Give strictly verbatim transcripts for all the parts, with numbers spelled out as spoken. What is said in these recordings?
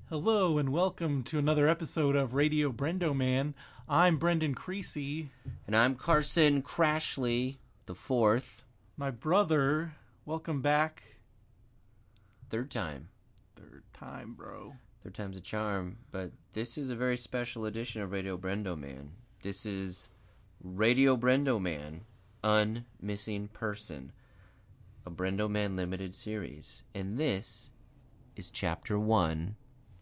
Hello and welcome to another episode of Radio Brendo Man. I'm Brendan Creasy. And I'm Carson Crashley, the fourth. My brother, welcome back. Third time. Third time, bro. Third time's a charm. But this is a very special edition of Radio Brendo Man. This is Radio Brendo Man, Unmissing Person, a Brendo Man limited series. And this is Chapter one.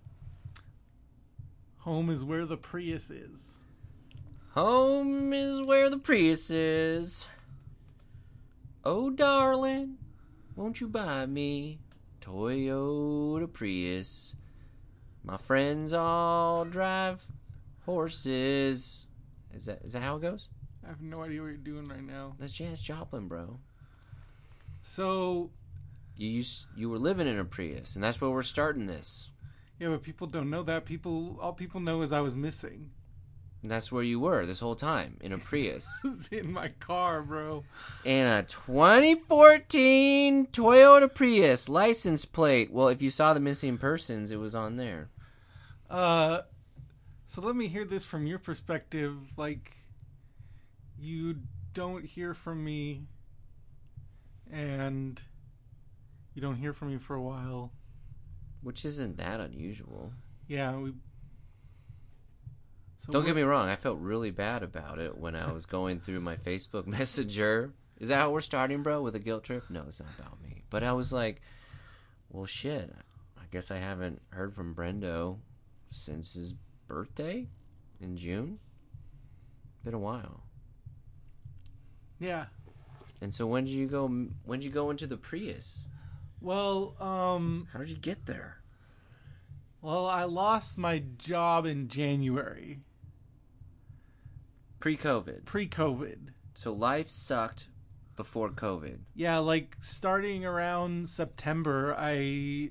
Home is where the Prius is. Home is where the Prius is. Oh, darling, won't you buy me a Toyota Prius? My friends all drive horses. Is that is that how it goes? I have no idea what you're doing right now. That's Janis Joplin, bro. So, You used, you were living in a Prius, and that's where we're starting this. yeah, but people don't know that. People, all people know is I was missing. And that's where you were this whole time, in a Prius. It's in my car, bro. In a twenty fourteen Toyota Prius license plate. Well, if you saw the missing persons, it was on there. Uh, so let me hear this from your perspective. Like, you don't hear from me, and you don't hear from me for a while. Which isn't that unusual. Yeah, we... So Don't get me wrong, I felt really bad about it when I was going through my Facebook Messenger. Is that how we're starting, bro, with a guilt trip? No, it's not about me. But I was like, well, shit, I guess I haven't heard from Brendo since his birthday in June. Been a while. Yeah. And so when did you go, when did you go into the Prius? Well, um... How did you get there? Well, I lost my job in January. Pre-COVID. Pre-COVID. So life sucked before COVID. Yeah, like, starting around September, I...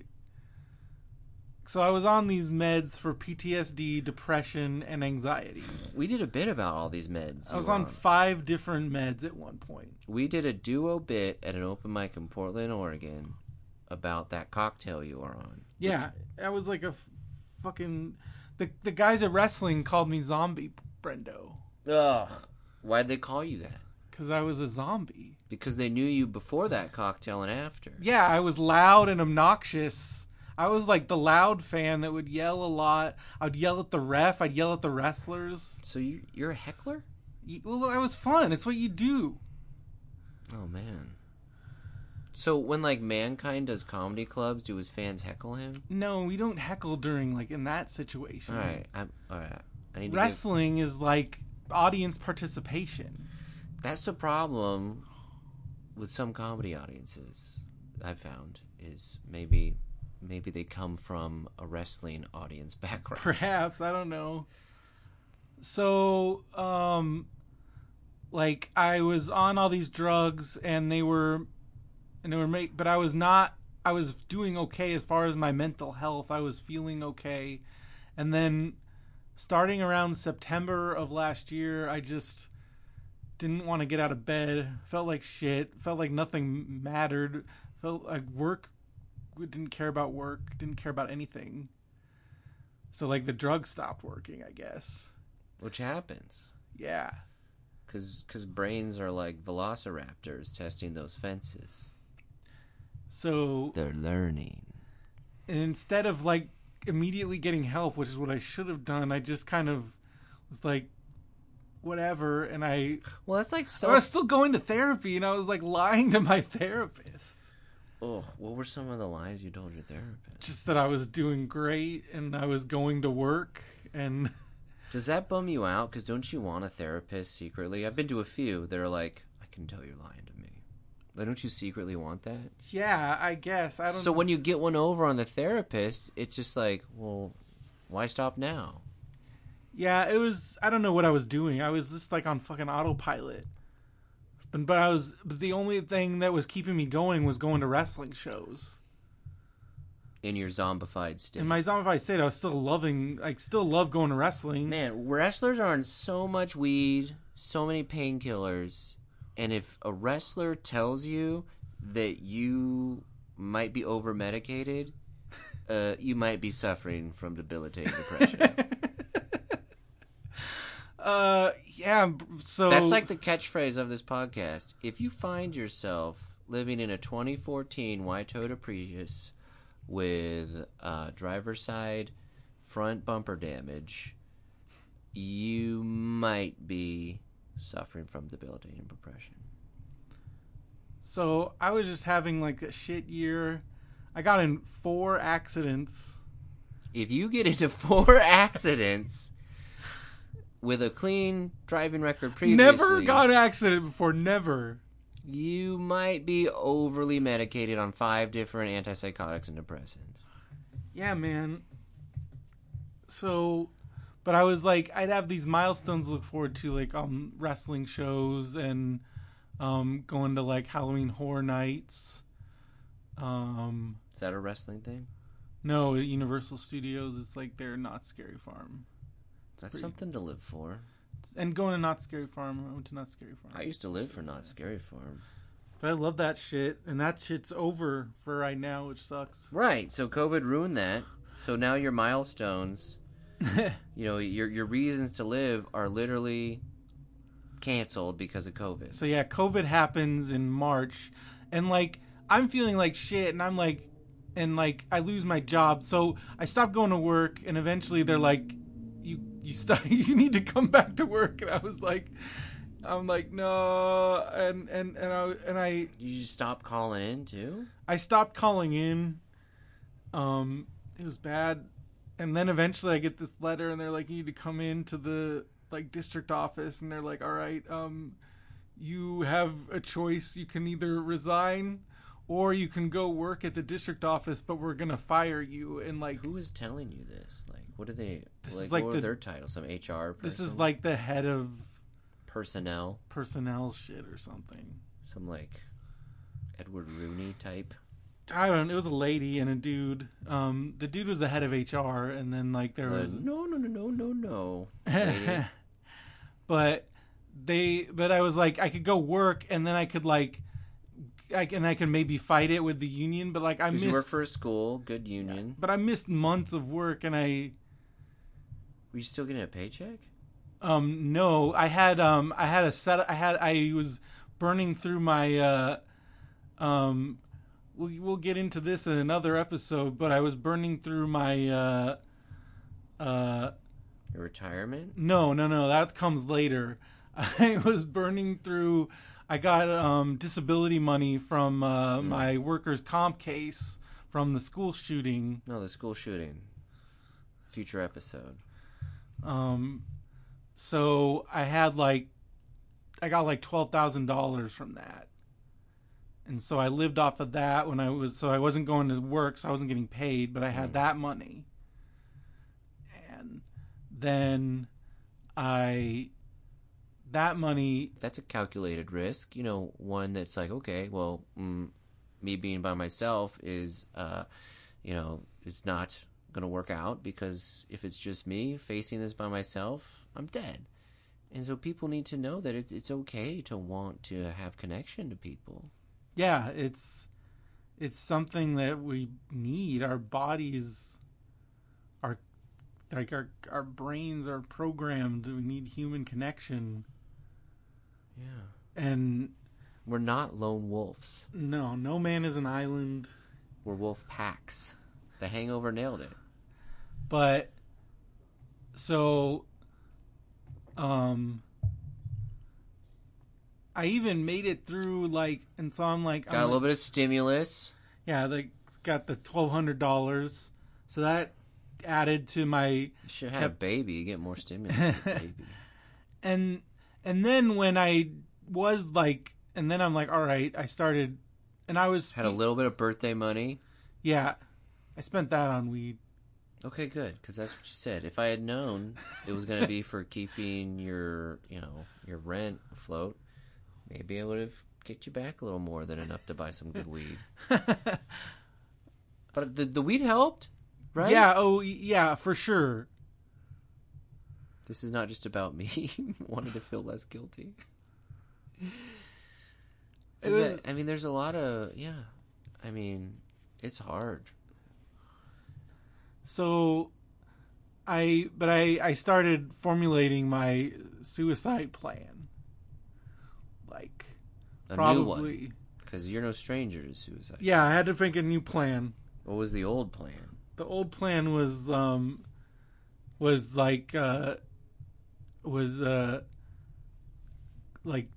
So I was on these meds for P T S D, depression, and anxiety. We did a bit about all these meds. I was you on were five different meds at one point. We did a duo bit at an open mic in Portland, Oregon, about that cocktail you were on. Yeah, I was like a f- fucking... The, the guys at wrestling called me Zombie Brendo. Ugh. Why'd they call you that? Because I was a zombie. Because they knew you before that cocktail and after. Yeah, I was loud and obnoxious. I was like the loud fan that would yell a lot. I'd yell at the ref. I'd yell at the wrestlers. So you, you're a heckler? Y- Well, it was fun. It's what you do. Oh, man. So when, like, Mankind does comedy clubs, do his fans heckle him? No, we don't heckle during, like, in that situation. All right. I'm, all right. I need to Wrestling is like audience participation. give... That's the problem with some comedy audiences, I've found, is maybe... Maybe they come from a wrestling audience background. Perhaps, I don't know. So, um, like, I was on all these drugs, and they were, and they were make, but I was not, I was doing okay as far as my mental health. I was feeling okay. And then, starting around September of last year, I just didn't want to get out of bed. Felt like shit. Felt like nothing mattered. Felt like work didn't care about work, didn't care about anything. So, like, the drug stopped working, I guess. Which happens. Yeah. Because cause brains are like velociraptors testing those fences. So... They're learning. And instead of, like, immediately getting help, which is what I should have done, I just kind of was like, whatever, and I... Well, that's like so... I was still going to therapy, and I was, like, lying to my therapist. Oh, what were some of the lies you told your therapist? Just that I was doing great, and I was going to work, and... Does that bum you out? Because don't you want a therapist secretly? I've been to a few that are like, I can tell you're lying to me. Like, don't you secretly want that? Yeah, I guess. I don't So know. when you get one over on the therapist, it's just like, well, why stop now? Yeah, it was... I don't know what I was doing. I was just, like, on fucking autopilot. But, but I was... But the only thing that was keeping me going was going to wrestling shows. In your zombified state. In my zombified state, I was still loving... Like, still love going to wrestling. Man, wrestlers are on so much weed, so many painkillers, and if a wrestler tells you that you might be over medicated, uh, you might be suffering from debilitating depression. uh, yeah. So that's like the catchphrase of this podcast. If you find yourself living in a twenty fourteen white Toyota Prius with uh, driver's side front bumper damage, you might be suffering from debilitating depression. So I was just having like a shit year. I got in four accidents. If you get into four accidents with a clean driving record previously, never got an accident before, never. You might be overly medicated on five different antipsychotics and depressants. Yeah, man. So, but I was like, I'd have these milestones to look forward to, like um wrestling shows and um going to like Halloween Horror Nights. Um, Is that a wrestling thing? No, at Universal Studios, it's like their Not Scary Farm. It's That's pretty... something to live for. And going to Not Scary Farm, I went to Not Scary Farm. I used to live for Not Scary Farm. But I love that shit, and that shit's over for right now, which sucks. Right, so COVID ruined that. So now your milestones, you know, your your reasons to live are literally canceled because of COVID. So yeah, COVID happens in March, and like I'm feeling like shit, and I'm like, and like I lose my job, so I stop going to work, and eventually they're like, you you stop, you need to come back to work, and I was like, I'm like no, and and and I and I Did you just stop calling in too? I stopped calling in. Um, it was bad, and then eventually I get this letter, and they're like, you need to come in to the like district office, and they're like, all right, um, you have a choice. You can either resign, or you can go work at the district office, but we're gonna fire you. And like, who is telling you this? Like, what are they? This like, is like what the, are their titles? Some H R person? This is like the head of personnel, personnel shit or something. Some like Edward Rooney type. I don't know. It was a lady and a dude. Um, the dude was the head of H R, and then like there Uh, was no, no, no, no, no, no. lady. But they, but I was like, I could go work, and then I could like, I and I could maybe fight it with the union. But like I missed. You work for a school, good union. But I missed months of work, and I. Were you still getting a paycheck? Um, no, I had um, I had a set. I had I was burning through my. Uh, um, we'll we'll get into this in another episode, but I was burning through my. Uh, uh, Your retirement? No, no, no. That comes later. I was burning through. I got um, disability money from uh, mm. my workers' comp case from the school shooting. No, the school shooting. Future episode. Um, so I had like, I got like twelve thousand dollars from that, and so I lived off of that when I was. So I wasn't going to work, so I wasn't getting paid, but I had mm. that money. And then I. That money... That's a calculated risk. You know, one that's like, okay, well, mm, me being by myself is, uh, you know, it's not going to work out because if it's just me facing this by myself, I'm dead. And so people need to know that it's it's okay to want to have connection to people. Yeah, it's it's something that we need. Our bodies are... Like, our, our brains are programmed. We need human connection. Yeah. And we're not lone wolves. No, no man is an island. We're wolf packs. The Hangover nailed it. But so um I even made it through like and so I'm like got I'm a little like, bit of stimulus. Yeah, like got the twelve hundred dollars. So that added to my You should have kept, a baby, you get more stimulus with a baby. And And then when I was like, and then I'm like, all right, I started, and I was... Had a little bit of birthday money? Yeah. I spent that on weed. Okay, good, because that's what you said. If I had known it was going to be for keeping your, you know, your rent afloat, maybe I would have kicked you back a little more than enough to buy some good weed. But the, the weed helped, right? Yeah, oh, yeah, for sure. This is not just about me wanting to feel less guilty. It was, a, I mean, there's a lot of, yeah. I mean, it's hard. so I but I I started formulating my suicide plan. Like A probably new one. Because you're no stranger to suicide. Yeah, I had to think a new plan. What was the old plan? The old plan was um was like uh was uh like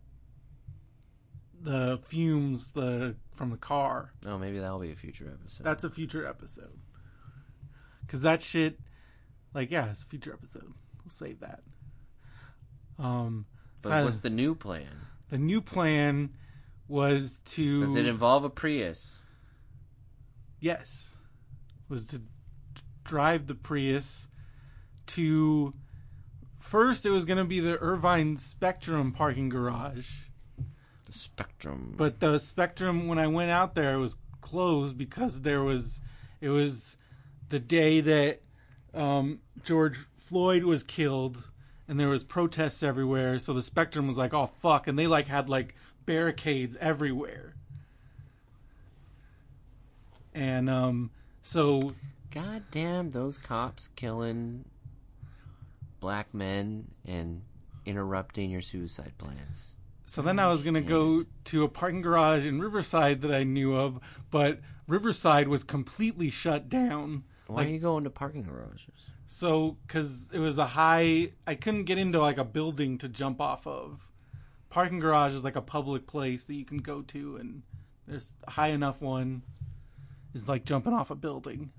the fumes the from the car. Oh, maybe that'll be a future episode. That's a future episode. Cause that shit, like yeah, it's a future episode. We'll save that. Um, but so what's I, the new plan? The new plan was to. Does it involve a Prius? Yes, was to drive the Prius to. First, it was going to be the Irvine Spectrum parking garage. The Spectrum. But the Spectrum, when I went out there, it was closed because there was, it was the day that um, George Floyd was killed, and there was protests everywhere. So the Spectrum was like, "Oh fuck!" and they like had like barricades everywhere. And um, so, God damn those cops killing black men and interrupting your suicide plans. So then I was going to go to a parking garage in Riverside that I knew of, but Riverside was completely shut down. Why like, are you going to parking garages? So, because it was a high... I couldn't get into like a building to jump off of. Parking garage is like a public place that you can go to, and there's a high enough one is like jumping off a building.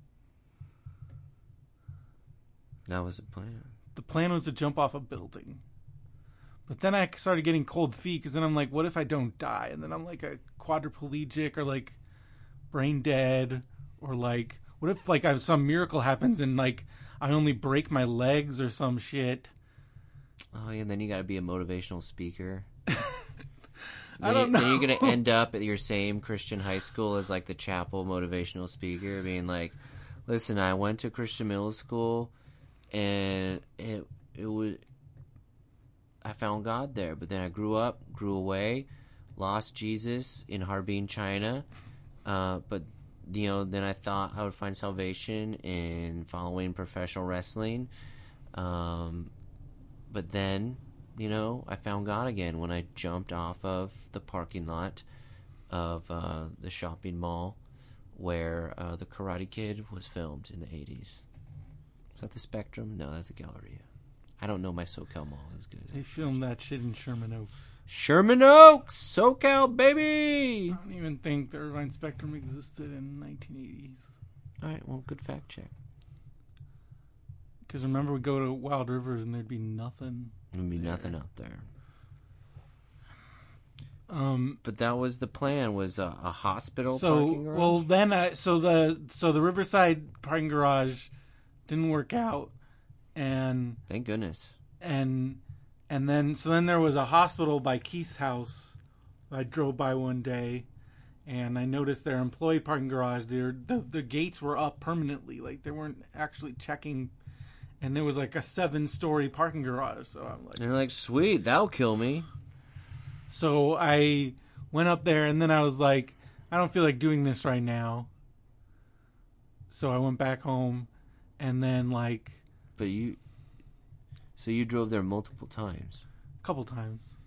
That was the plan. The plan was to jump off a building. But then I started getting cold feet because then I'm like, what if I don't die? And then I'm like a quadriplegic or like brain dead, or like, what if like I have some miracle happens and like I only break my legs or some shit? Oh, yeah, and then you got to be a motivational speaker. I don't you, know. Then you're going to end up at your same Christian high school as like the chapel motivational speaker, being like, listen, I went to Christian middle school and it it was... I found God there, but then I grew up, grew away, lost Jesus in Harbin, China. Uh, but, you know, then I thought I would find salvation in following professional wrestling. Um, but then, you know, I found God again when I jumped off of the parking lot of uh, the shopping mall where uh, the Karate Kid was filmed in the eighties. Is that the Spectrum? No, that's the Galleria. I don't know my SoCal mall as good. They filmed that shit in Sherman Oaks. Sherman Oaks! SoCal, baby! I don't even think the Irvine Spectrum existed in the nineteen eighties. Alright, well, good fact check. Because remember, we go to Wild Rivers and there'd be nothing. There'd be there. nothing out there. Um, but that was the plan, was a, a hospital so, parking garage? Well, then, I, so the so the Riverside parking garage didn't work out. And thank goodness. And and then so then there was a hospital by Keith's house. I drove by one day, and I noticed their employee parking garage. Their the the gates were up permanently, like they weren't actually checking. And there was like a seven story parking garage. So I'm like, and they're like, sweet, that'll kill me. So I went up there, and then I was like, I don't feel like doing this right now. So I went back home, and then like. But you, so you drove there multiple times? A couple times.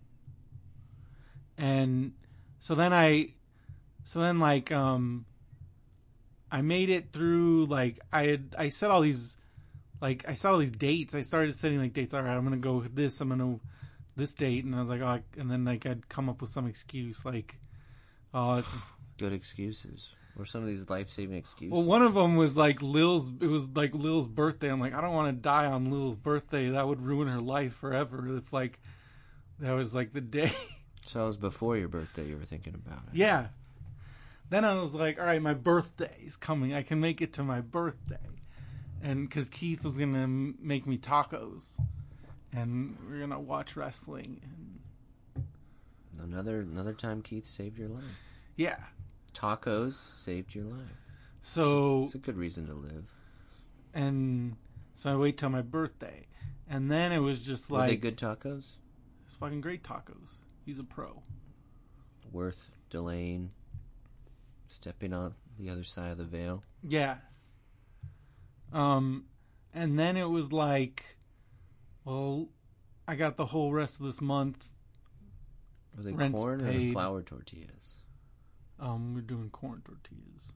And so then I, so then like, um, I made it through, like, I had, I set all these, like, I set all these dates. I started setting, like, dates. All right, I'm going to go with this. I'm going to, this date. And I was like, oh, I, and then, like, I'd come up with some excuse, like, oh, it's, good excuses. Or some of these life-saving excuses. Well, one of them was like Lil's. It was like Lil's birthday. I'm like, I don't want to die on Lil's birthday. That would ruin her life forever. If like that was like the day. So it was before your birthday. You were thinking about it. Yeah. Then I was like, all right, my birthday is coming. I can make it to my birthday, and because Keith was gonna make me tacos, and we're gonna watch wrestling. And... Another another time, Keith saved your life. Yeah. Tacos saved your life. So it's a good reason to live. And so I wait till my birthday, and then it was just like, were they good tacos? It's fucking great tacos. He's a pro. Worth delaying, stepping on the other side of the veil. Yeah. Um, and then it was like, well, I got the whole rest of this month. Were they Rent's corn or paid. flour tortillas? Um, we're doing corn tortillas.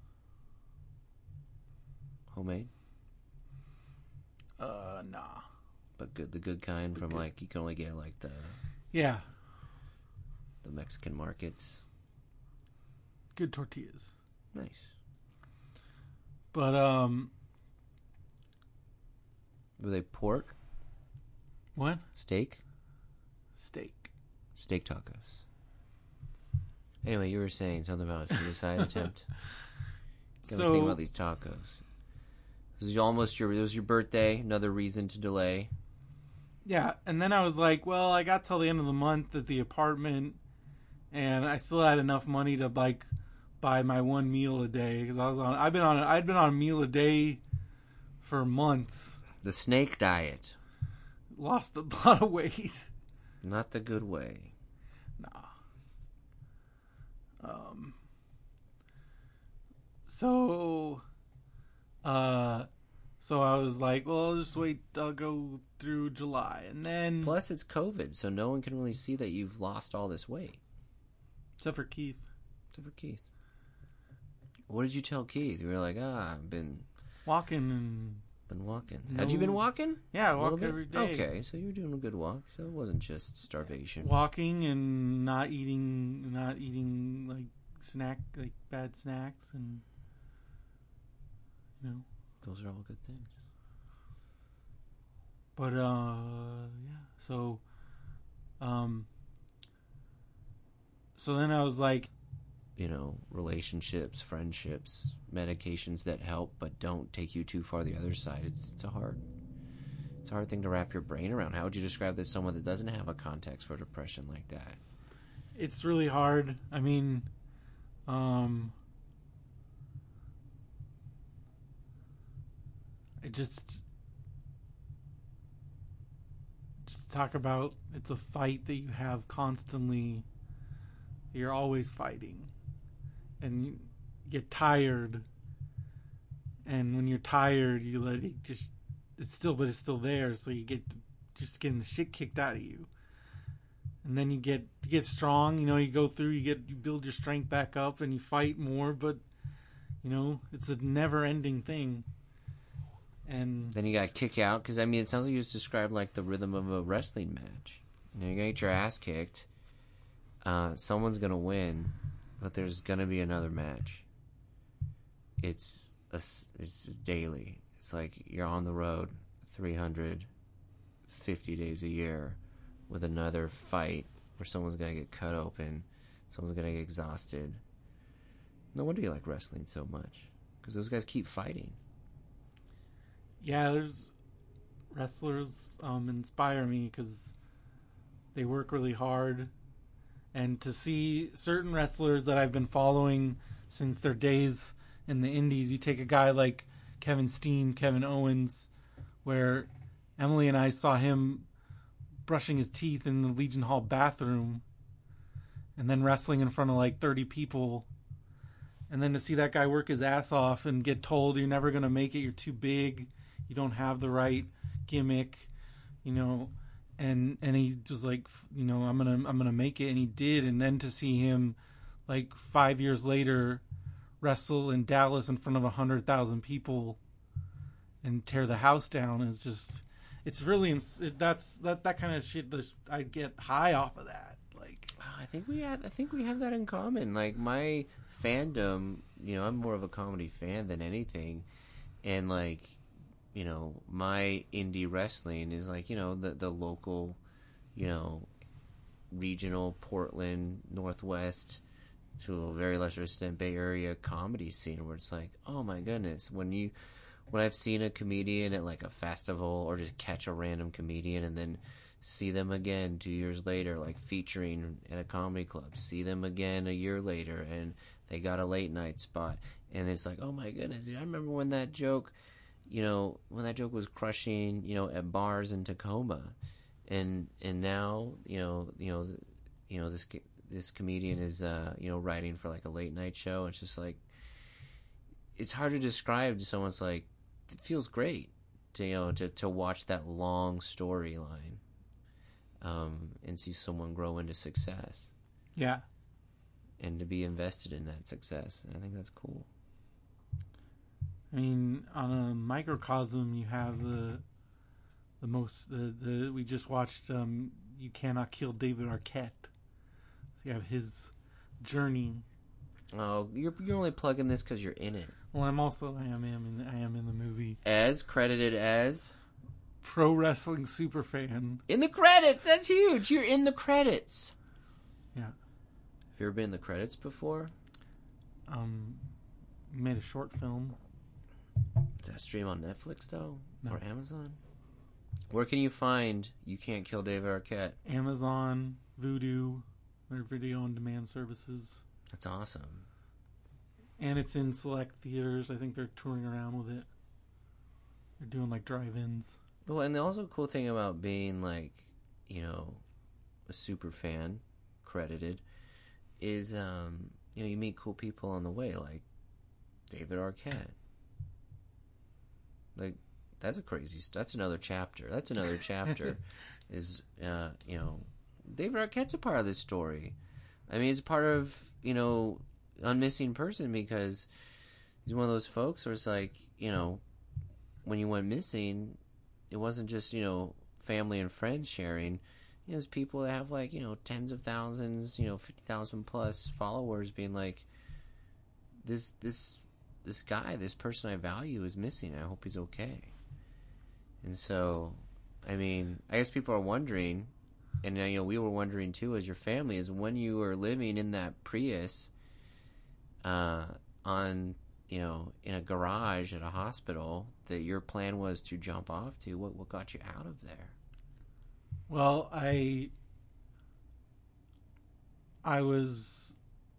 Homemade? Uh, nah. But good, the good kind The from good. like, you can only get like the Yeah, the Mexican markets. good tortillas. Nice. But, um, Were they pork? what? Steak? Steak. Steak tacos. Anyway, you were saying something about a suicide attempt. Got me thinking So, about these tacos. This is almost your. It was your birthday. Another reason to delay. yeah, and then I was like, well, I got till the end of the month at the apartment, and I still had enough money to, like, buy my one meal a day, because I was on, I've been on, I'd been on a meal a day for months. The snake diet. Lost a lot of weight. Not the good way. Nah. Um. So, uh, so I was like, well, I'll just wait. I'll go through July, and then Plus, it's COVID, so no one can really see that you've lost all this weight. except for Keith, Except for Keith. What did you tell Keith? You were like, ah, I've been walking and been walking. No. Had you been walking? yeah, I A little walk bit? every day. Okay, so you were doing a good walk. So it wasn't just starvation. Walking and not eating, not eating like snack, like bad snacks, and you know. Those are all good things. But uh, yeah. So, um, so then I was like, You know, relationships, friendships, medications that help but don't take you too far the other side. It's it's a hard it's a hard thing to wrap your brain around. How would you describe this to someone that doesn't have a context for depression like that? it's really hard. I mean, um, I just just talk about it's a fight that you have constantly. You're always fighting, and you get tired. And when you're tired, you let it just it's still, but it's still there. So you get just getting the shit kicked out of you. And then you get you get strong, you know, you go through, you get you build your strength back up and you fight more, but you know, it's a never ending thing. And Then you got to kick out, because I mean, it sounds like you just described like the rhythm of a wrestling match. You know, you're gonna get your ass kicked. Uh, someone's gonna win, but there's gonna be another match. It's a, it's daily. It's like you're on the road three hundred fifty days a year with another fight where someone's gonna get cut open, someone's gonna get exhausted. No wonder you like wrestling so much, because those guys keep fighting. yeah, there's wrestlers um, inspire me because they work really hard, and to see certain wrestlers that I've been following since their days in the indies, you take a guy like Kevin Steen, Kevin Owens, where Emily and I saw him brushing his teeth in the Legion Hall bathroom and then wrestling in front of like thirty people. And then to see that guy work his ass off and get told you're never going to make it, you're too big, you don't have the right gimmick, you know, and and he was like, you know, I'm going to I'm going to make it, and he did. And then to see him like five years later wrestle in Dallas in front of one hundred thousand people and tear the house down is just it's really it, that's that that kind of shit that I get high off of that. Like I think we have I think we have that in common. Like my fandom, you know, I'm more of a comedy fan than anything, and like, you know, my indie wrestling is like, you know, the the local, you know, regional Portland Northwest to a very lesser extent Bay Area comedy scene, where it's like, oh my goodness, when you when I've seen a comedian at like a festival, or just catch a random comedian and then see them again two years later, like featuring at a comedy club, see them again a year later and they got a late night spot, and it's like, oh my goodness, I remember when that joke, you know, when that joke was crushing, you know, at bars in Tacoma, and and now, you know, you know, you know, this this comedian is, uh, you know, writing for like a late night show. It's just like, it's hard to describe to someone. It's like, it feels great to you know to, to watch that long storyline, um, and see someone grow into success. Yeah. And to be invested in that success. And I think that's cool. I mean, on a microcosm, you have the the most the, the we just watched um, You Cannot Kill David Arquette. So you have his journey. Oh, you're you're only plugging this because you're in it. Well, I'm also I am, I am in I am in the movie. As credited as pro wrestling super fan. In the credits. That's huge. You're in the credits. Yeah. Have you ever been in the credits before? Um, made a short film. Does that stream on Netflix though, no. or Amazon? Where can you find You Can't Kill David Arquette? Amazon, Vudu, their video on demand services. That's awesome. And it's in select theaters. I think they're touring around with it. They're doing like drive-ins. Well, and the also cool thing about being like, you know, a super fan, credited, is um, you know, you meet cool people on the way, like David Arquette. Like, that's a crazy. That's another chapter. That's another chapter. Is uh, you know, David Arquette's a part of this story. I mean, he's a part of, you know, Unmissing Person because he's one of those folks where it's like, you know, when you went missing, it wasn't just, you know, family and friends sharing. You know, there's people that have like, you know, tens of thousands, you know, fifty thousand plus followers being like, this, this, this guy, this person I value is missing. I hope he's okay. And so, I mean, I guess people are wondering, and you know, we were wondering too as your family, is when you were living in that Prius, uh, on, you know, in a garage at a hospital, that your plan was to jump off to. What what got you out of there? Well, I I was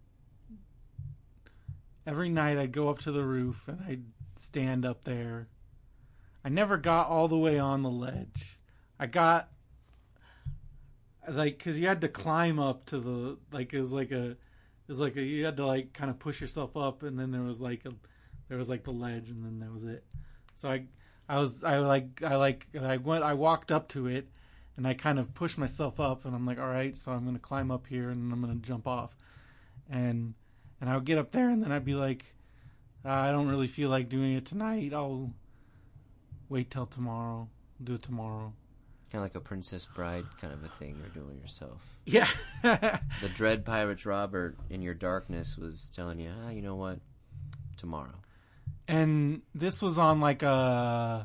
every night I'd go up to the roof and I'd stand up there. I never got all the way on the ledge. I got like because you had to climb up to the like it was like a it was like a, you had to like kind of push yourself up, and then there was like a there was like the ledge, and then that was it. So I I was I like I like I went I walked up to it, and I kind of pushed myself up, and I'm like, all right, so I'm gonna climb up here and I'm gonna jump off, and and I would get up there, and then I'd be like, I don't really feel like doing it tonight. I'll wait till tomorrow. Do it tomorrow. Kind of like a Princess Bride kind of a thing you're doing yourself. Yeah. The Dread Pirates Robert in your darkness was telling you, ah, you know what? Tomorrow. And this was on like a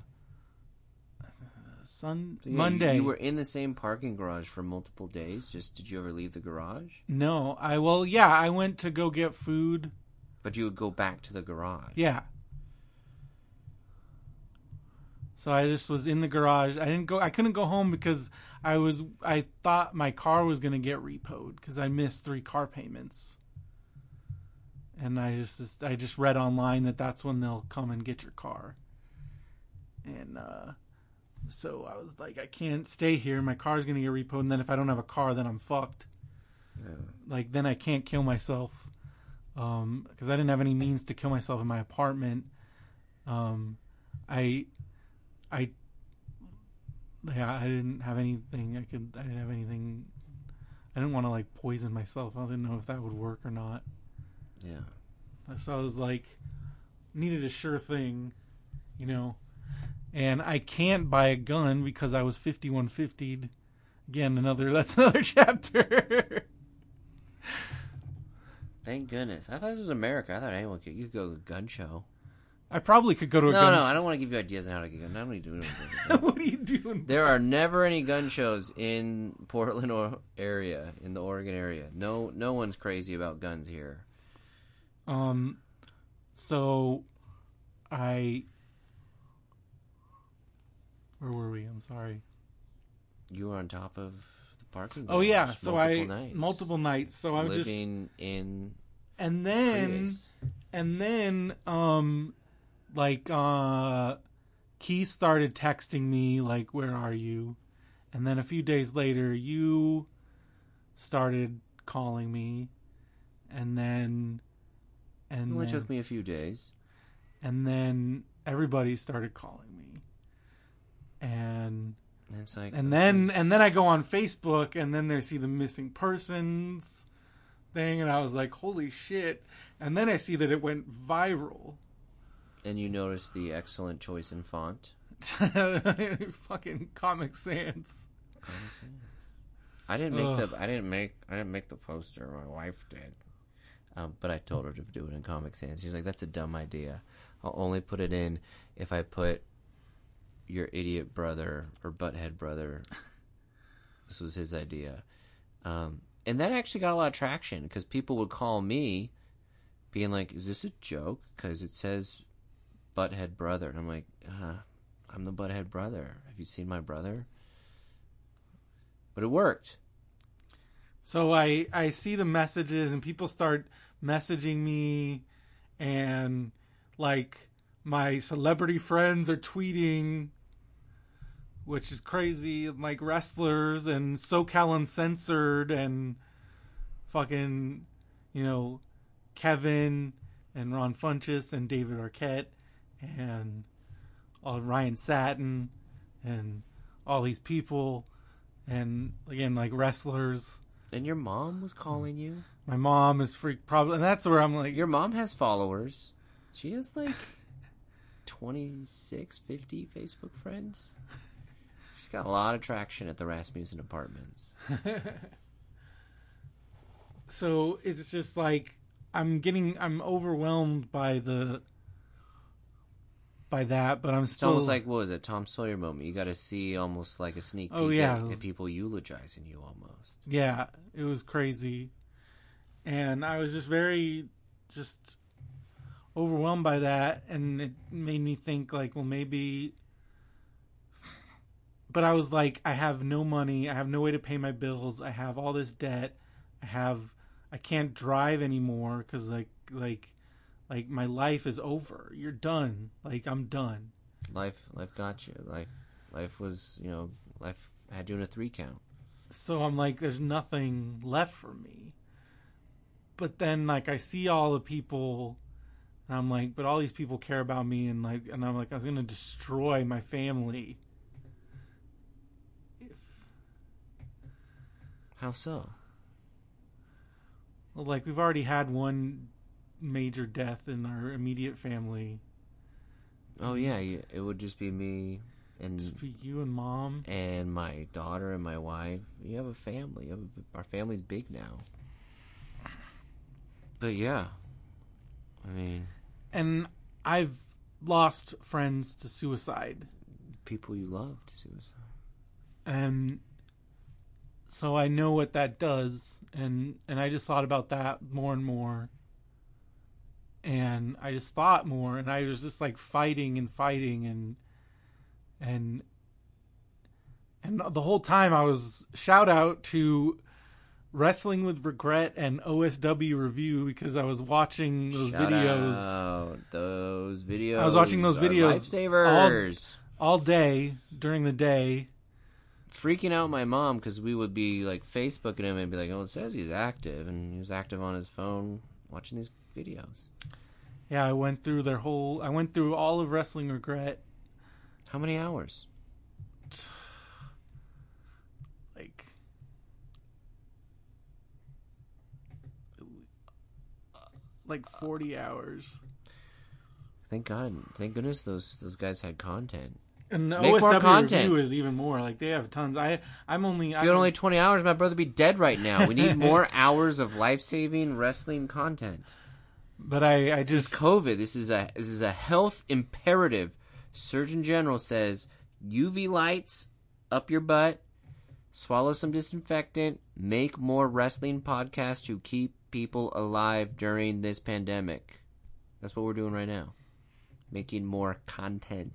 Sun So, yeah, Monday. You, you were in the same parking garage for multiple days. Just did you ever leave the garage? No, I well, yeah, I went to go get food. But you would go back to the garage. Yeah. So I just was in the garage. I didn't go. I couldn't go home because I was. I thought my car was gonna get repoed because I missed three car payments. And I just, just I just read online that that's when they'll come and get your car. And uh, so I was like, I can't stay here. My car's gonna get repoed, and then if I don't have a car, then I'm fucked. Yeah. Like then I can't kill myself because um, I didn't have any means to kill myself in my apartment. Um, I. I, yeah, I didn't have anything. I could. I didn't have anything. I didn't want to like poison myself. I didn't know if that would work or not. Yeah. So I was like, needed a sure thing, you know. And I can't buy a gun because I was fifty-one fiftied. Again, another. That's another chapter. Thank goodness. I thought this was America. I thought anyone could. You could go to a gun show. I probably could go to a no, gun No, show. no, I don't want to give you ideas on how to get a gun. I don't need to do it. What are you doing? There are never any gun shows in Portland or area, in the Oregon area. No, no one's crazy about guns here. Um, so I. Where were we? I'm sorry. You were on top of the parking. Oh yeah, so multiple I nights. multiple nights. So I was just living in. And then, Prius. and then, um, like, uh, Keith started texting me, like, where are you? And then a few days later, you started calling me. And then, and It only then, took me a few days. and then, everybody started calling me. And And it's like, and this then is- and then I go on Facebook, and then they see the missing persons thing, and I was like, holy shit. And then I see that it went viral. and you notice the excellent choice in font. Fucking Comic Sans. I didn't make Ugh. the I didn't make I didn't make the poster. My wife did, um, but I told her to do it in Comic Sans. She's like, "That's a dumb idea. I'll only put it in if I put your idiot brother or butthead brother." This was his idea, um, and that actually got a lot of traction because people would call me, being like, "Is this a joke?" Because it says butthead brother, and I'm like, uh, "I'm the butthead brother. Have you seen my brother?" But it worked. So I, I see the messages, and people start messaging me, and like my celebrity friends are tweeting, which is crazy. Like wrestlers and SoCal Uncensored and fucking, you know, Kevin and Ron Funches and David Arquette and all Ryan Satin and all these people. And again, like wrestlers. And your mom was calling you? My mom is freak probably, and that's where I'm like, Your mom has followers. She has like twenty-six, fifty Facebook friends. She's got a lot of traction at the Rasmussen Apartments. so it's just like I'm getting, I'm overwhelmed by the, by that, but I'm It's still almost like, what was it, Tom Sawyer moment. You got to see almost like a sneak peek Oh, yeah, at, it was- at people eulogizing you almost. yeah, it was crazy, and I was just very, just overwhelmed by that, and it made me think like, well, maybe. But I was like, I have no money. I have no way to pay my bills. I have all this debt. I have, I can't drive anymore because like, like, like my life is over. You're done. Like I'm done. Life life got you. Life life was, you know, life had you in a three count. So I'm like, there's nothing left for me. But then like I see all the people, and I'm like, but all these people care about me, and like, and I'm like, I was gonna destroy my family. If How so? well, like we've already had one major death in our immediate family. Oh yeah, you, it would just be me and Just be you and mom. and my daughter and my wife. You have a family. You have a, our family's big now. But yeah, I mean, And I've lost friends to suicide. people you loved suicide. And so I know what that does, and and I just thought about that more and more, and I just thought more, and I was just like fighting and fighting, and and and the whole time I was, shout out to Wrestling with Regret and O S W Review, because I was watching those Shout videos out. Those videos. I was watching those are videos Lifesavers. all day during the day. Freaking out my mom because we would be like Facebooking him and be like, "Oh, it says he's active," and he was active on his phone watching these videos. Yeah, I went through their whole, I went through all of Wrestling Regret. How many hours? Like like forty hours. Thank God. Thank goodness those those guys had content. And the Make O S W more content. Review is even more. Like they have tons. I I'm only If you had only twenty hours, my brother would be dead right now. We need more hours of life-saving wrestling content. but I I This just is COVID. This is a this is a health imperative. Surgeon General says U V lights up your butt, swallow some disinfectant, make more wrestling podcasts to keep people alive during this pandemic. That's what we're doing right now. Making more content.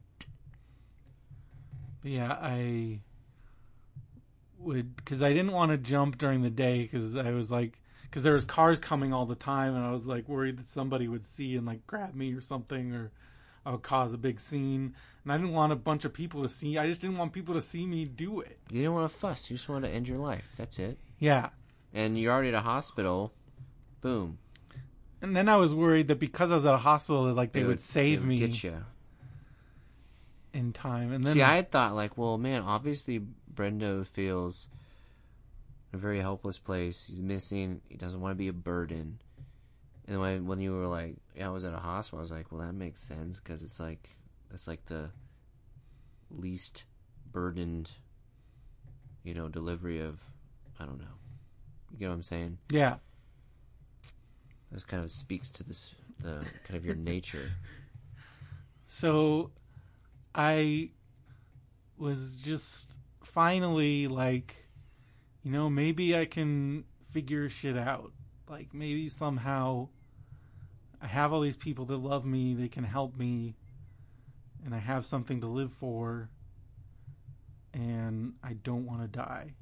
yeah, I would, because I didn't want to jump during the day, because I was like, because there was cars coming all the time, and I was like worried that somebody would see and like grab me or something, or I would cause a big scene. And I didn't want a bunch of people to see. I just didn't want people to see me do it. You didn't want to fuss. You just wanted to end your life. That's it. Yeah. And you're already at a hospital. Boom. And then I was worried that because I was at a hospital, that like they, would, save they would me. Get you. in time. And then See, I had thought, like, well, man, obviously Brendo feels in a very helpless place. He's missing. He doesn't want to be a burden. And when when you were like, yeah, I was at a hospital, I was like, well, that makes sense because it's like that's like the least burdened, you know, delivery of, I don't know. You get what I'm saying? Yeah. This kind of speaks to this, the kind of your nature. So, I was just finally like, you know, maybe I can figure shit out. Like, maybe somehow I have all these people that love me, they can help me, and I have something to live for, and I don't want to die.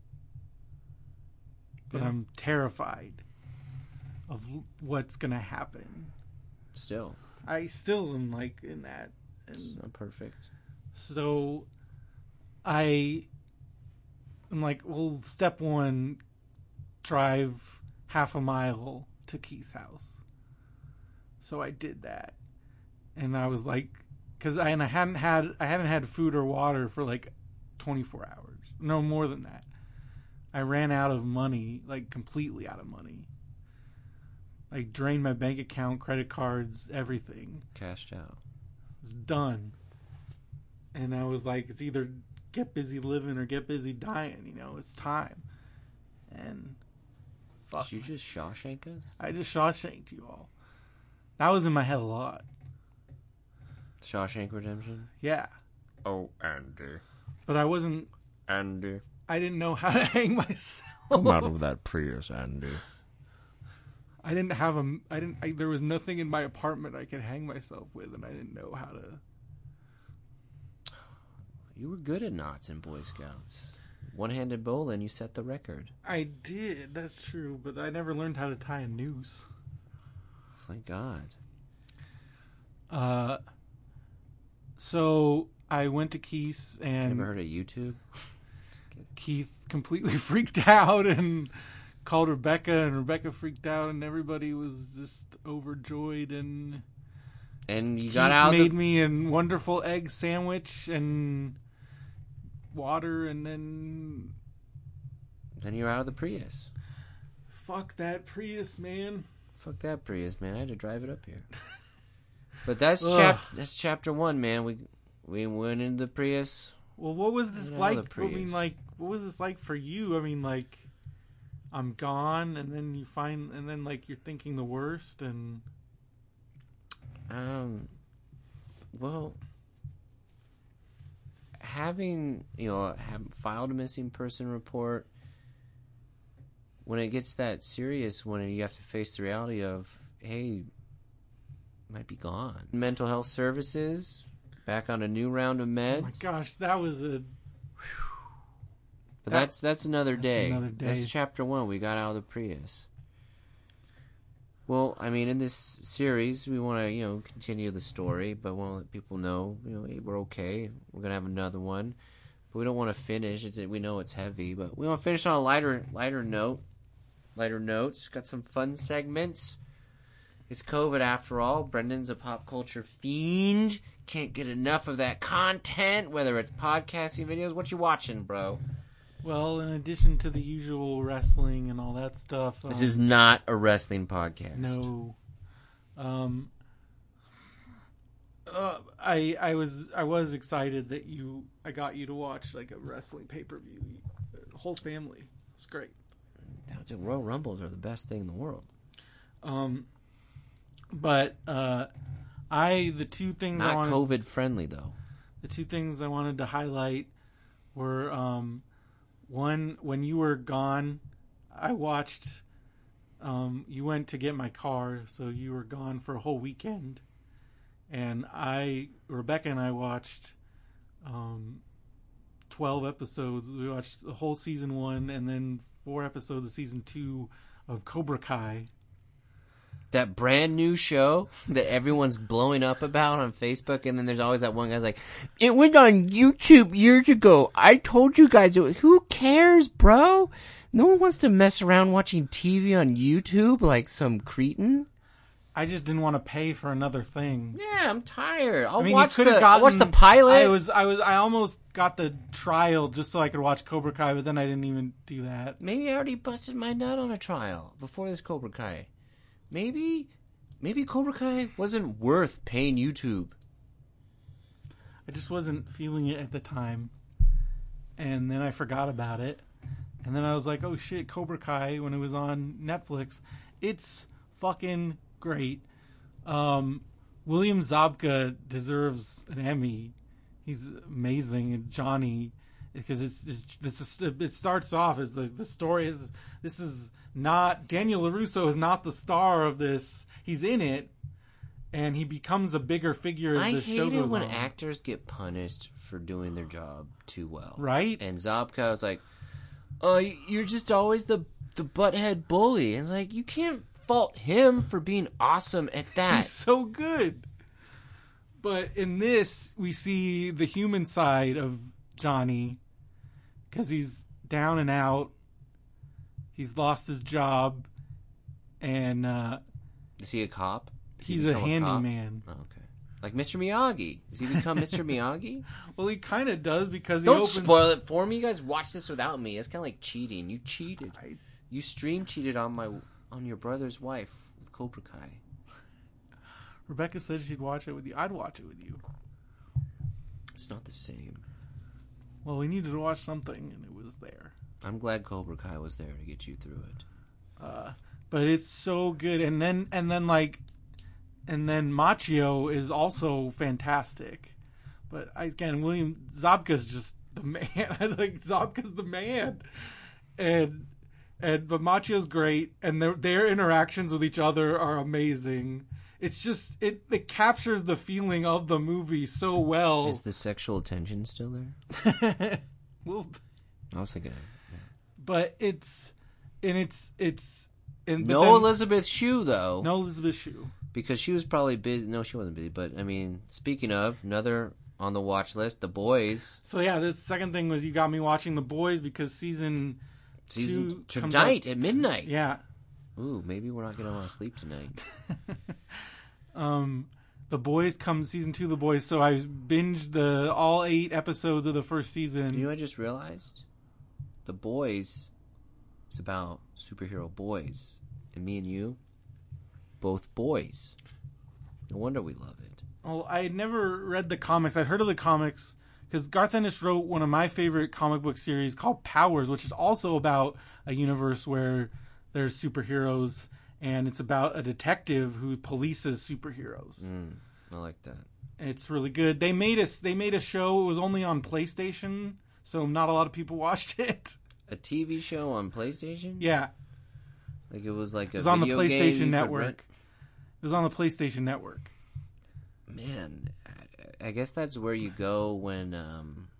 But Yeah. I'm terrified of what's going to happen. Still, I still am, like, in that. it's And not perfect. so I am like, well, step one, drive half a mile to Keith's house. So I did that. And I was like, cause I, and I hadn't had, I hadn't had food or water for like twenty-four hours. No more than that. I ran out of money, like completely out of money. Like drained my bank account, credit cards, everything. Cashed out. It's done. And I was like, it's either get busy living or get busy dying, you know, it's time. And fuck. Did you just Shawshank us? I just Shawshanked you all. That was in my head a lot. Shawshank Redemption? Yeah. Oh, Andy. But I wasn't, Andy. I didn't know how to hang myself. Come out of that Prius, Andy. I didn't have a, I didn't, I, there was nothing in my apartment I could hang myself with, and I didn't know how to. You were good at knots in Boy Scouts. One-handed bowling, you set the record. I did, that's true, but I never learned how to tie a noose. Thank God. Uh, so I went to Keith's and Never heard of YouTube? Keith completely freaked out and called Rebecca, and Rebecca freaked out, and everybody was just overjoyed. And And you Keith got out made the... me a wonderful egg sandwich and water, and then Then you're out of the Prius. fuck that Prius, man. Fuck that Prius, man. I had to drive it up here. But that's Ugh. chap that's chapter one, man. We we went into the Prius. Well, what was this I know like? the I mean, Prius. like, what was this like for you? I mean, like, I'm gone, and then you find, and then like you're thinking the worst, and Um, well, having, you know, have filed a missing person report, when it gets that serious, when you have to face the reality of, hey, might be gone. Mental health services, back on a new round of meds. oh my gosh, that was a. But that- that's that's another that's day. another day. That's chapter one. We got out of the Prius. Well, I mean, in this series, we want to, you know, continue the story, but we want to let people know, you know, hey, we're okay. We're gonna have another one, but we don't want to finish. It's we know it's heavy, but we want to finish on a lighter, lighter note. Lighter notes. Got some fun segments. It's COVID after all. Brendan's a pop culture fiend. Can't get enough of that content, whether it's podcasting videos. What you watching, bro? Well, in addition to the usual wrestling and all that stuff, um, This is not a wrestling podcast. no. Um. Uh, I I was I was excited that you I got you to watch like a wrestling pay per view. Whole family, it's great. Dude, Royal Rumbles are the best thing in the world. Um, but uh, I the two things I Not wanted COVID friendly though. the two things I wanted to highlight were um, one, when you were gone, I watched. Um, you went to get my car, so you were gone for a whole weekend, and I, Rebecca and I watched um, twelve episodes. We watched the whole season one, and then four episodes of season two of Cobra Kai. That brand new show that everyone's blowing up about on Facebook, and then there's always that one guy's like, it went on YouTube years ago. I told you guys, it, who cares, bro? No one wants to mess around watching T V on YouTube like some cretin. I just didn't want to pay for another thing. Yeah, I'm tired. I'll I mean, watch you the. could have I'll gotten. watch the pilot. I was, I was, I almost got the trial just so I could watch Cobra Kai, but then I didn't even do that. Maybe I already busted my nut on a trial before this Cobra Kai. Maybe, maybe Cobra Kai wasn't worth paying YouTube. I just wasn't feeling it at the time, and then I forgot about it, and then I was like, "Oh shit, Cobra Kai!" When it was on Netflix, it's fucking great. Um, William Zabka deserves an Emmy. He's amazing, and Johnny, because it's, it's this is, it starts off as like the story is this is not Daniel LaRusso is not the star of this. He's in it, and he becomes a bigger figure as I the hate show it goes when on. actors get punished for doing their job too well. Right? And Zabka was like, "Oh, you're just always the the butthead bully." And it's like, you can't fault him for being awesome at that. He's so good. But in this, we see the human side of Johnny, because he's down and out. He's lost his job, and uh, Is he a cop? Does he he's a become cop? handyman. Oh, okay. Like Mister Miyagi. Does he become Mister Miyagi? Well, he kind of does because he Don't opens... spoil it for me. You guys watch this without me. It's kind of like cheating. You cheated. I- You stream cheated on my on your brother's wife with Cobra Kai. Rebecca said she'd watch it with you. I'd watch it with you. It's not the same. Well, we needed to watch something, and it was there. I'm glad Cobra Kai was there to get you through it. Uh, but it's so good, and then and then like, and then Machio is also fantastic. But again, William Zabka's just the man. I like Zabka's the man, and and but Machio's great, and their their interactions with each other are amazing. It's just it it captures the feeling of the movie so well. Is the sexual tension still there? Well, I was thinking. Yeah. but it's and it's it's and but No then- Elizabeth Shue though. no Elizabeth Shue. Because she was probably busy. No, she wasn't busy. But I mean, speaking of another on the watch list, The Boys. So yeah, the second thing was you got me watching The Boys because season Season two comes tonight out- at midnight. Yeah. Ooh, maybe we're not gonna want to sleep tonight. um, The Boys comes season two. The Boys. So I binged the all eight episodes of the first season. You know what I just realized? The Boys is about superhero boys, and me and you, both boys. No wonder we love it. Well, I had never read the comics. I'd heard of the comics because Garth Ennis wrote one of my favorite comic book series called Powers, which is also about a universe where there's superheroes, and it's about a detective who polices superheroes. Mm, I like that. It's really good. They made us. They made a show. It was only on PlayStation, so not a lot of people watched it. A T V show on PlayStation? Yeah, Like it was like a it was on the video game you PlayStation could Network. rent? It was on the PlayStation Network. Man, I- I guess that's where you go when um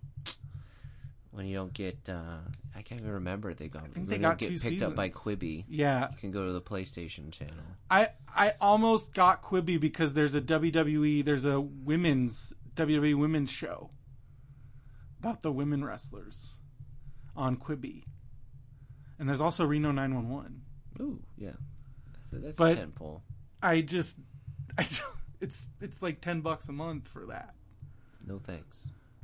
when you don't get. Uh, I can't even remember. They got. think when they you got don't get two picked up by seasons. Quibi. Yeah, You can go to the PlayStation channel. I I almost got Quibi because there's a W W E. There's a women's W W E women's show about the women wrestlers on Quibi, and there's also Reno nine one one. Ooh, yeah. So that's But- a tent pole. I just, I don't, it's it's like ten bucks a month for that. No thanks.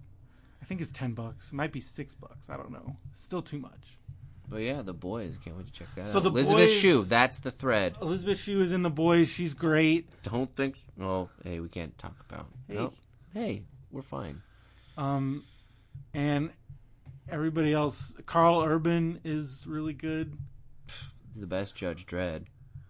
I think it's ten bucks. It might be six bucks. I don't know. Still too much. But yeah, The Boys. Can't wait to check that So out. The Elizabeth Boys- Shue. That's the thread. Elizabeth Shue is in The Boys. She's great. Don't think. Oh, hey, we can't talk about. Hey. No. Hey, we're fine. Um, and everybody else. Carl Urban is really good. The best Judge Dredd.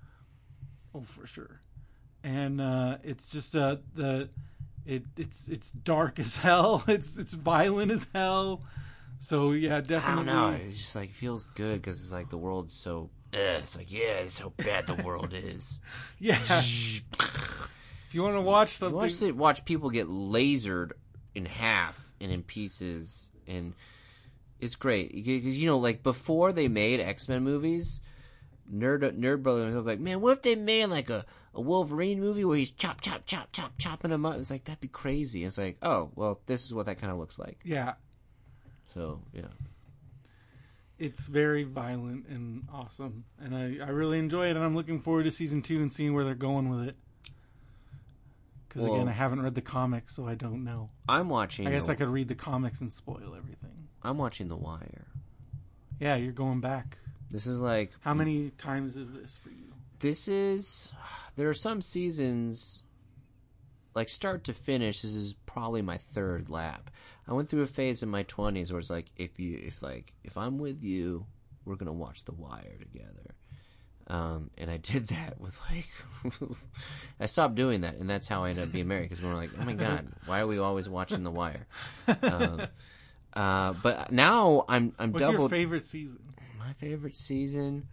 Oh, for sure. And uh, it's just uh, the it it's it's dark as hell. It's it's violent as hell. So yeah, I definitely. don't know. It just like feels good because it's like the world's so. Ugh, it's like yeah, it's how bad the world is. Yeah. If you want to watch You something, watch, the, watch people get lasered in half and in pieces, and it's great because you know, like before they made X-Men movies, Nerd Nerd Brother was like, man, what if they made like a, a Wolverine movie where he's chop chop chop chop chopping them up? It's like that'd be crazy. It's like, oh well, this is what that kind of looks like. yeah. So yeah, it's very violent and awesome, and I, I really enjoy it, and I'm looking forward to season two and seeing where they're going with it. Because Well, again, I haven't read the comics, so I don't know. I'm watching. I guess the, I could read the comics and spoil everything. I'm watching The Wire. Yeah, you're going back. This is like How many times is this for you? This is. There are some seasons, like start to finish. This is probably my third lap. I went through a phase in my twenties where it's like, if you, if like, if I'm with you, we're gonna watch The Wire together. Um, and I did that with like, I stopped doing that, and that's how I ended up being married. Because we were like, oh my god, why are we always watching The Wire? Um, uh, but now I'm I'm What's double. your favorite season? My favorite season,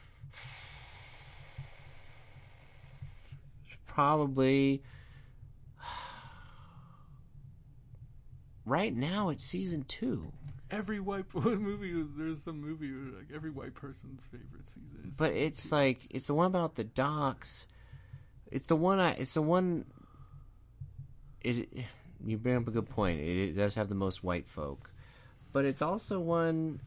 probably. Right now, it's season two. Every white what movie was there's some movie where, like every white person's favorite season. Is But season it's two. like it's the one about the docks. It's the one I. It's the one. It. You bring up a good point. It, it does have the most white folk, but it's also one.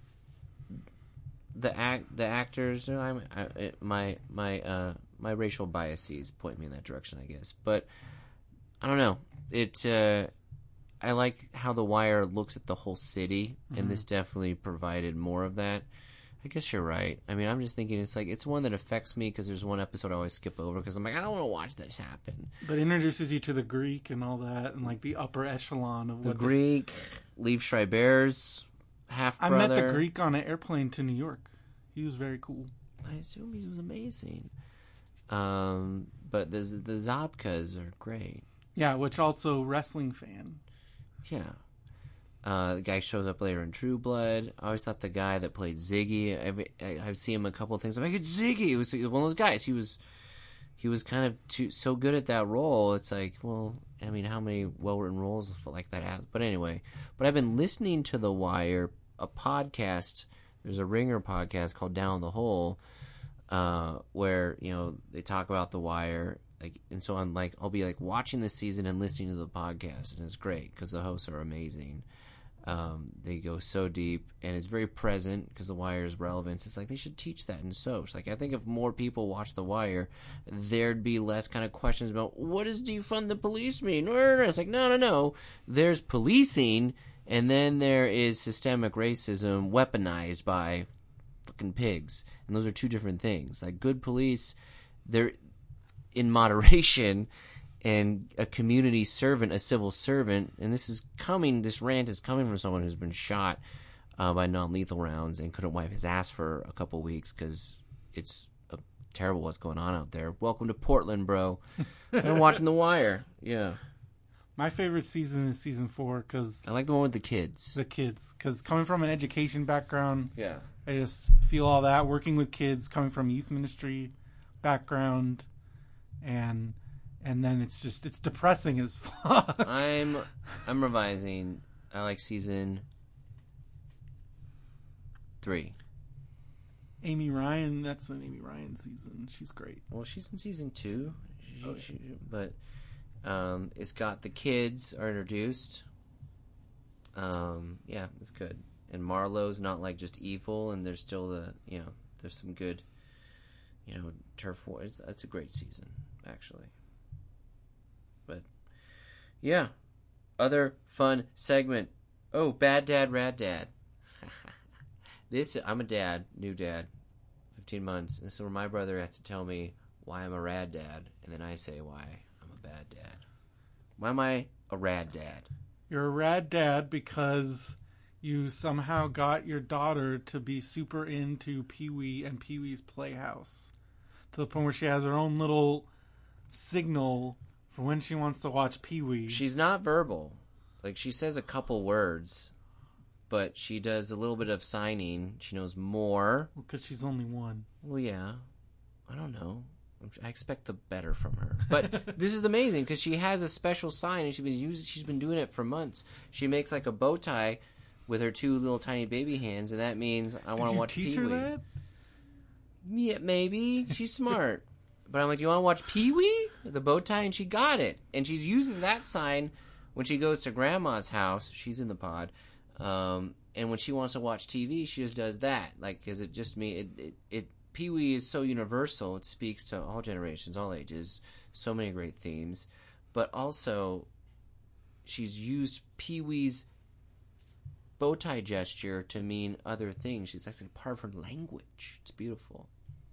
The act. The actors. I'm. I, it, my my uh my racial biases point me in that direction, I guess. But I don't know. It. Uh, I like how The Wire looks at the whole city, and mm-hmm. this definitely provided more of that. I guess you're right. I mean, I'm just thinking it's like it's one that affects me because there's one episode I always skip over because I'm like, I don't want to watch this happen. But it introduces you to the Greek and all that, and like the upper echelon of the what Greek, Liev Schreiber's half brother. I met the Greek on an airplane to New York. He was very cool. I assume he was amazing. Um, but the the Zabkas are great. Yeah, which also wrestling fan. Yeah. Uh, the guy shows up later in True Blood. I always thought the guy that played Ziggy, I, I've seen him a couple of things. I'm like, it's Ziggy. It was one of those guys. He was he was kind of too, so good at that role. It's like, well, I mean, how many well-written roles like that has? But anyway, but I've been listening to The Wire, a podcast. There's a Ringer podcast called Down the Hole, uh, where, you know, they talk about The Wire. Like, and so I'm like, I'll be like watching this season and listening to the podcast, and it's great because the hosts are amazing. Um, they go so deep, and it's very present because The Wire's relevance. It's like they should teach that in soaps. Like, I think if more people watch The Wire, there'd be less kind of questions about what does defund the police mean. It's like, no, no, no. There's policing, and then there is systemic racism weaponized by fucking pigs, and those are two different things. Like, good police, they're in moderation, and a community servant, a civil servant, and this is coming, this rant is coming from someone who's been shot uh, by non-lethal rounds and couldn't wipe his ass for a couple weeks because it's uh, terrible what's going on out there. Welcome to Portland, bro. I'm watching The Wire. Yeah. My favorite season is season four because I like the one with the kids. The kids, because coming from an education background, yeah, I just feel all that. Working with kids, coming from youth ministry background, and and then it's just it's depressing as fuck. I'm I'm revising. I like season three. Amy Ryan, that's an Amy Ryan season. She's great. Well, she's in season two, she, oh, yeah. she, but um, it's got the kids are introduced. Um, yeah, it's good. And Marlowe's not like just evil, and there's still the you know there's some good, you know, turf war. It's, it's a great season actually. But yeah, other fun segment. Oh, Bad Dad, Rad Dad. This I'm a dad, new dad, fifteen months, and so my brother has to tell me why I'm a rad dad, and then I say why I'm a bad dad. Why am I a rad dad? You're a rad dad because you somehow got your daughter to be super into Pee-wee and Pee-wee's Playhouse to the point where she has her own little signal for when she wants to watch Pee-wee. She's not verbal. Like, she says a couple words, but she does a little bit of signing. She knows more. Because she's only one. Well, yeah. I don't know. I expect the better from her. But this is amazing because she has a special sign, and she's been using, she's been doing it for months. She makes like a bow tie with her two little tiny baby hands, and that means I want to watch Pee-wee. Did you teach her that? Yeah, maybe. She's smart. But I'm like, do you want to watch Pee-wee? The bow tie? And she got it. And she uses that sign when she goes to Grandma's house. She's in the pod. Um, and when she wants to watch T V, she just does that. Like, because it just me, it, it, it Pee-wee is so universal. It speaks to all generations, all ages. So many great themes. But also, she's used Pee-wee's bow tie gesture to mean other things. She's actually part of her language. It's beautiful.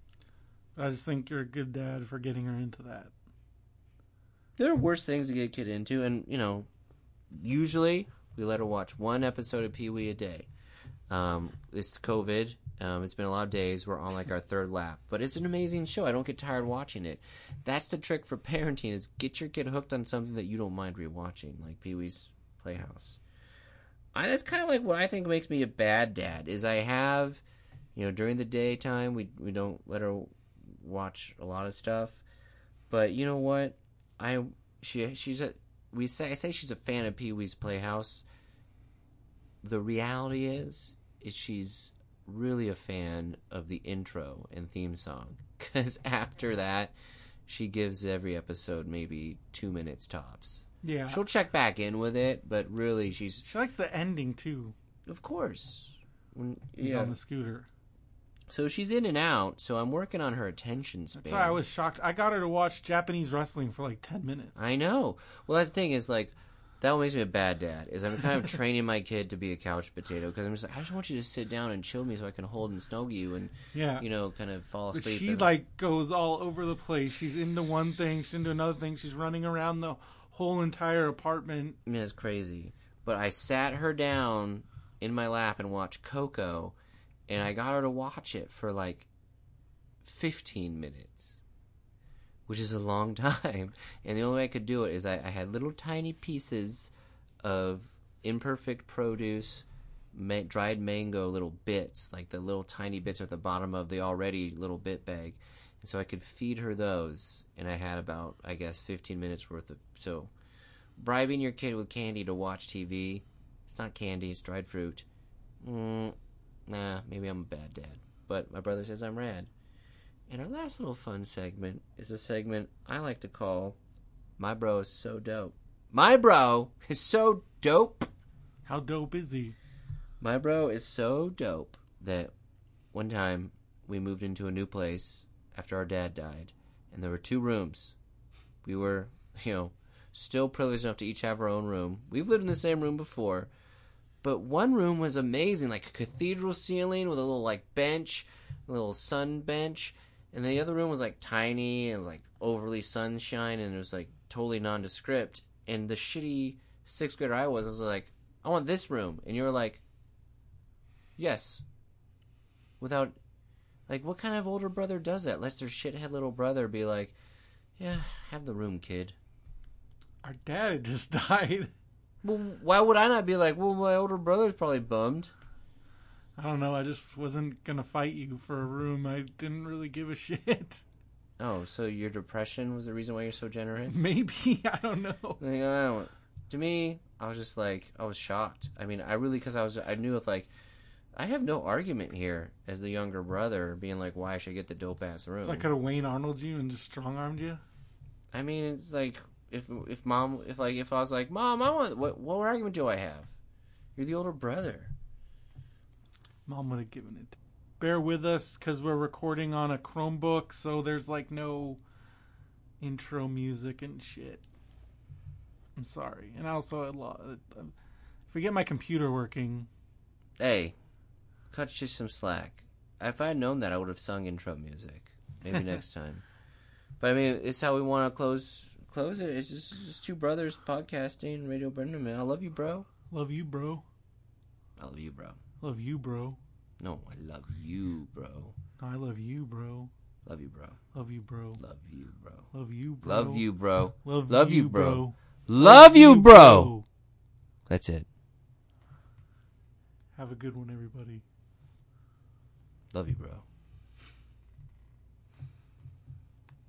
I just think you're a good dad for getting her into that. There are worse things to get a kid into, and, you know, usually we let her watch one episode of Pee-wee a day. Um, it's COVID. Um, it's been a lot of days. We're on, like, our third lap. But it's an amazing show. I don't get tired watching it. That's the trick for parenting, is get your kid hooked on something that you don't mind rewatching, like Pee-wee's Playhouse. I, that's kind of like what I think makes me a bad dad, is I have, you know, during the daytime, we we don't let her watch a lot of stuff. But you know what? I she she's a we say I say she's a fan of Pee-wee's Playhouse. The reality is, is she's really a fan of the intro and theme song. Because after that, she gives every episode maybe two minutes tops. Yeah. She'll check back in with it, but really she's... She likes the ending, too. Of course. When, He's yeah. on the scooter. So she's in and out, so I'm working on her attention span. That's why I was shocked. I got her to watch Japanese wrestling for like ten minutes. I know. Well, that's the thing is, like, that what makes me a bad dad, is I'm kind of training my kid to be a couch potato, because I'm just like, I just want you to sit down and chill me so I can hold and snuggle you and, yeah. you know, kind of fall But asleep. she, and, like, goes all over the place. She's into one thing, she's into another thing. She's running around the whole entire apartment. I mean, it's crazy. But I sat her down in my lap and watched Coco, and I got her to watch it for, like, fifteen minutes, which is a long time. And the only way I could do it is I, I had little tiny pieces of imperfect produce, ma- dried mango, little bits, like the little tiny bits at the bottom of the already little bit bag. And so I could feed her those, and I had about, I guess, fifteen minutes worth of... So, bribing your kid with candy to watch T V, it's not candy, it's dried fruit. Mm, nah, maybe I'm a bad dad. But my brother says I'm rad. And our last little fun segment is a segment I like to call My Bro is So Dope. My bro is so dope. How dope is he? My bro is so dope that one time we moved into a new place after our dad died, and there were two rooms. We were, you know, still privileged enough to each have our own room. We've lived in the same room before, but one room was amazing, like a cathedral ceiling with a little, like, bench, a little sun bench. And the other room was, like, tiny and, like, overly sunshine, and it was, like, totally nondescript. And the shitty sixth grader I was, I was like, I want this room. And you were like, yes. Without, like, what kind of older brother does that? Lets their shithead little brother be like, yeah, have the room, kid. Our dad had just died. Well, why would I not be like, well, my older brother's probably bummed. I don't know. I just wasn't going to fight you for a room. I didn't really give a shit. Oh, so your depression was the reason why you're so generous? Maybe. I don't know. Like, I don't, to me, I was just like, I was shocked. I mean, I really, because I was, I knew if like, I have no argument here as the younger brother being like, why I should get the dope ass room. So I could have Wayne Arnold you and just strong armed you? I mean, it's like, if if mom, if like, if I was like, Mom, I want, what, what argument do I have? You're the older brother. Mom would have given it. Bear with us because we're recording on a Chromebook, so there's like no intro music and shit. I'm sorry. And also, I lo- if we get my computer working. Hey, cut you some slack. If I had known that, I would have sung intro music. Maybe next time. But I mean, it's how we want to close close it. It's just, it's just two brothers podcasting, Radio Brendan, man. I love you, bro. Love you, bro. I love you, bro. Love you, bro. No, I love you, bro. No, I love you, bro. Love you, bro. Love you, bro. Love you, bro. Love you, bro. Love you, bro. Love, Love you, you, bro. bro. Love you, bro. That's it. Have a good one, everybody. Love you, bro.